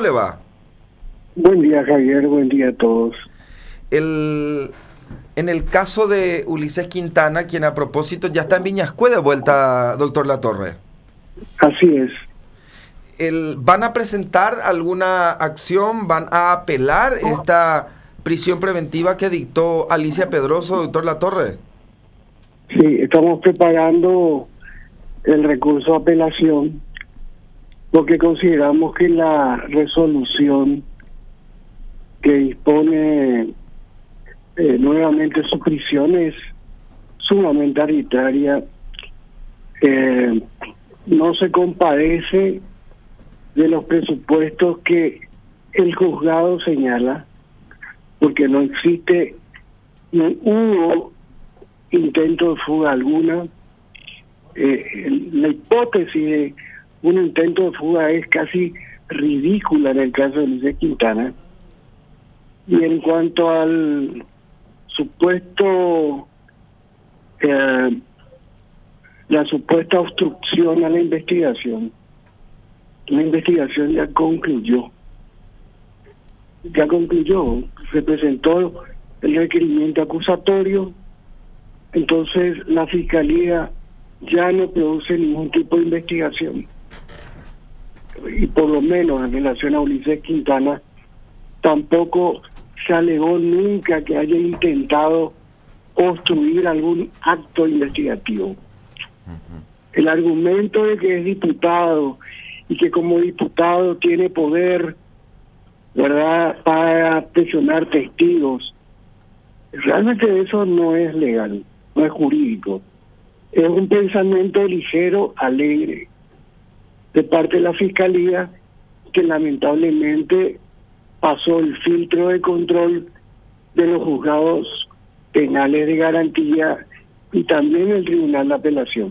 le va? Buen día, Javier. Buen día a todos. En el caso de Ulises Quintana, quien a propósito ya está en Viñascue de vuelta, doctor Latorre. Así es. ¿Van a presentar alguna acción? ¿Van a apelar esta prisión preventiva que dictó Alicia Pedroso, doctor Latorre? Sí, estamos preparando el recurso de apelación porque consideramos que la resolución que dispone nuevamente su prisión es sumamente arbitraria, no se compadece de los presupuestos que el juzgado señala, porque no existe, no hubo intento de fuga alguna. La hipótesis de un intento de fuga es casi ridícula en el caso de Ulises Quintana. Y en cuanto al supuesto, la supuesta obstrucción a la investigación ya concluyó. Se presentó el requerimiento acusatorio, entonces la Fiscalía ya no produce ningún tipo de investigación. Y por lo menos en relación a Ulises Quintana, tampoco se alegó nunca que haya intentado obstruir algún acto investigativo. El argumento de que es diputado y que como diputado tiene poder, ¿verdad?, para presionar testigos, realmente eso no es legal, no es jurídico. Es un pensamiento ligero, alegre, de parte de la Fiscalía, que lamentablemente pasó el filtro de control de los juzgados penales de garantía y también el Tribunal de Apelación.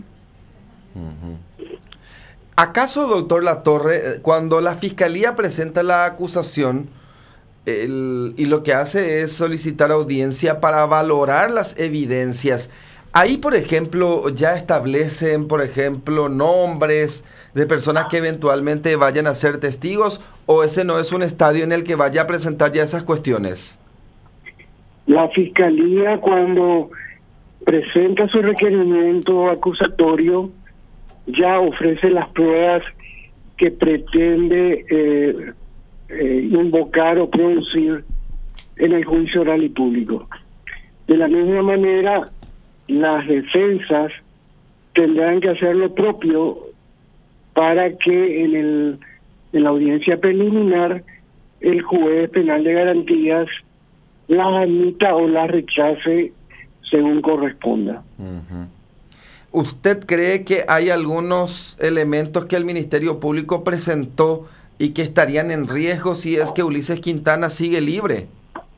¿Acaso, doctor Latorre, cuando la Fiscalía presenta la acusación y lo que hace es solicitar audiencia para valorar las evidencias, ahí, por ejemplo, ya establecen, por ejemplo, nombres de personas que eventualmente vayan a ser testigos, o ese no es un estadio en el que vaya a presentar ya esas cuestiones? La Fiscalía, cuando presenta su requerimiento acusatorio, ya ofrece las pruebas que pretende invocar o producir en el juicio oral y público. De la misma manera, las defensas tendrán que hacer lo propio para que en la audiencia preliminar el juez penal de garantías las admita o las rechace según corresponda. ¿Usted cree que hay algunos elementos que el Ministerio Público presentó y que estarían en riesgo si es que Ulises Quintana sigue libre?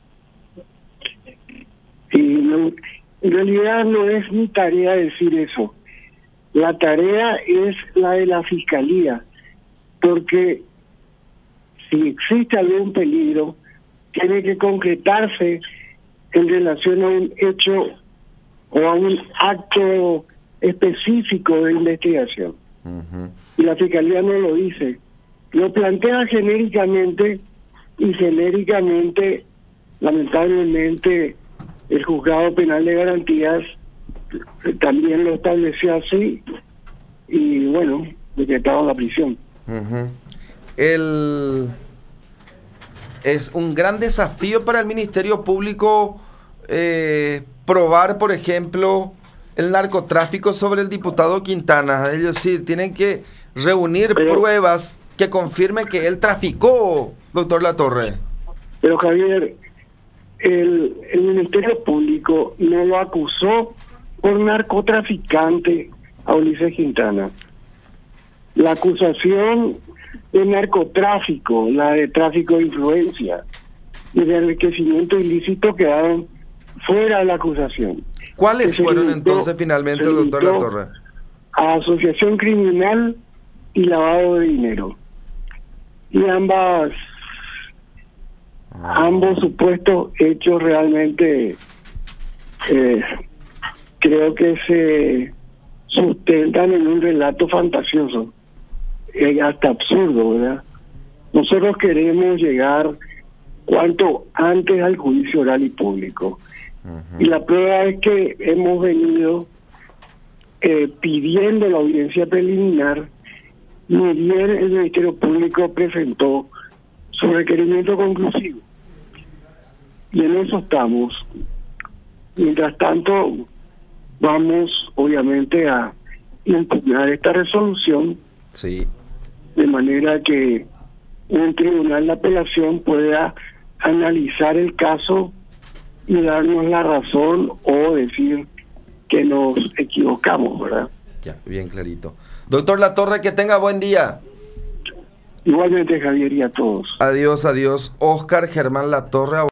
Sí, no, en realidad no es mi tarea decir eso. La tarea es la de la Fiscalía, porque si existe algún peligro, tiene que concretarse en relación a un hecho o a un acto específico de investigación. Y la Fiscalía no lo dice. Lo plantea genéricamente, y genéricamente, lamentablemente, el Juzgado Penal de Garantías también lo estableció así, y bueno, decretado la prisión. Es un gran desafío para el Ministerio Público probar, por ejemplo, el narcotráfico sobre el diputado Quintana. Es decir, tienen que reunir pruebas que confirmen que él traficó, doctor Latorre. Pero Javier, el Ministerio Público no lo acusó por narcotraficante a Ulises Quintana. La acusación de narcotráfico, la de tráfico de influencia y de enriquecimiento ilícito quedaron fuera de la acusación. ¿Cuáles fueron entonces finalmente, doctor Latorre? A asociación criminal y lavado de dinero. Y ambos supuestos hechos realmente creo que se sustentan en un relato fantasioso, hasta absurdo, ¿verdad? Nosotros queremos llegar cuanto antes al juicio oral y público. Y la prueba es que hemos venido pidiendo la audiencia preliminar, ni bien el Ministerio Público presentó su requerimiento conclusivo. Y en eso estamos. Mientras tanto, vamos obviamente a impugnar esta resolución, Sí. de manera que un tribunal de apelación pueda analizar el caso y darnos la razón o decir que nos equivocamos, ¿verdad? Ya, bien clarito. Doctor Latorre, que tenga buen día. Igualmente, Javier, y a todos. Adiós, adiós. Oscar Germán Latorre.